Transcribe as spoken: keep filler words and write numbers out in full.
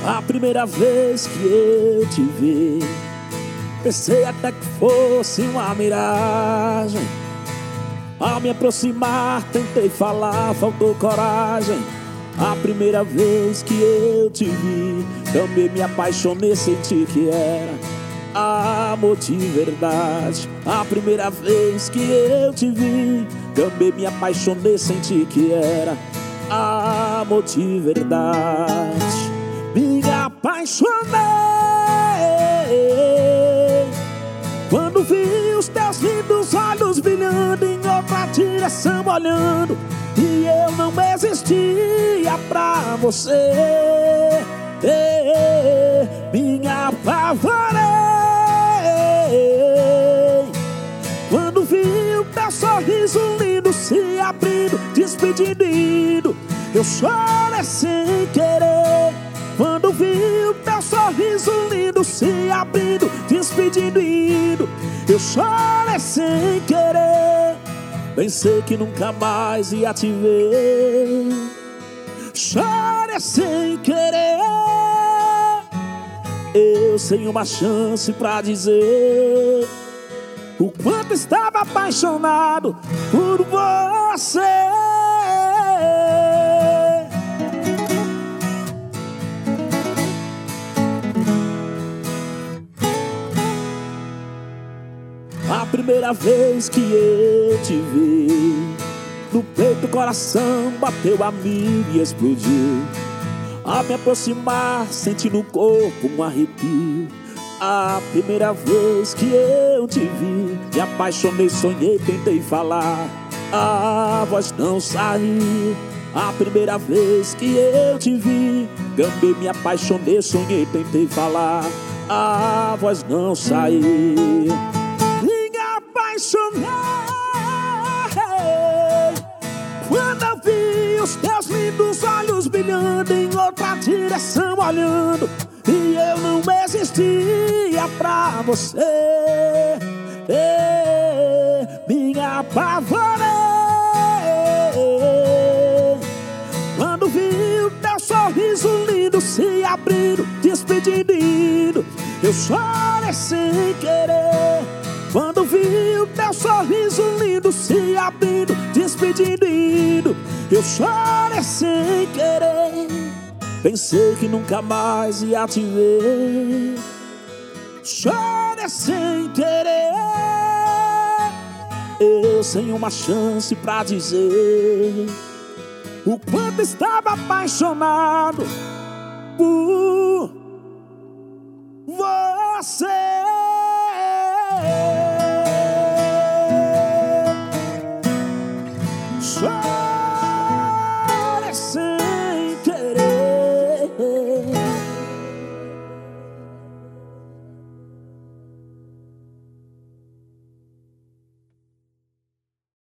A primeira vez que eu te vi, pensei até que fosse uma miragem. Ao me aproximar, tentei falar, faltou coragem. A primeira vez que eu te vi, também me apaixonei, senti que era amor de verdade. A primeira vez que eu te vi, também me apaixonei, senti que era amor de verdade. Me apaixonei quando vi os teus lindos olhos brilhando, em outra direção olhando, e eu não existia pra você. Me apavorei quando vi o teu sorriso lindo se abrindo, despedindo e indo. Eu chorei sem querer quando vi o teu sorriso lindo se abrindo, despedindo e indo. Eu chorei sem querer, pensei que nunca mais ia te ver. Chorei sem querer, eu sem uma chance pra dizer o quanto estava apaixonado por você. A primeira vez que eu te vi, no peito o coração bateu a mil e explodiu. A me aproximar, senti no corpo um arrepio. A primeira vez que eu te vi, me apaixonei, sonhei, tentei falar, a voz não saiu. A primeira vez que eu te vi, também me apaixonei, sonhei, tentei falar, a voz não saiu. Apaixonei quando eu vi os teus lindos olhos brilhando, em outra direção olhando, e eu não existia pra você. Me apavorei quando vi o teu sorriso lindo se abrindo, despedindo e indo. Eu chorei sem querer quando vi o teu sorriso lindo se abrindo, despedindo e indo. Eu chorei sem querer, pensei que nunca mais ia te ver. Chorei sem querer, eu sem uma chance pra dizer o quanto estava apaixonado por você.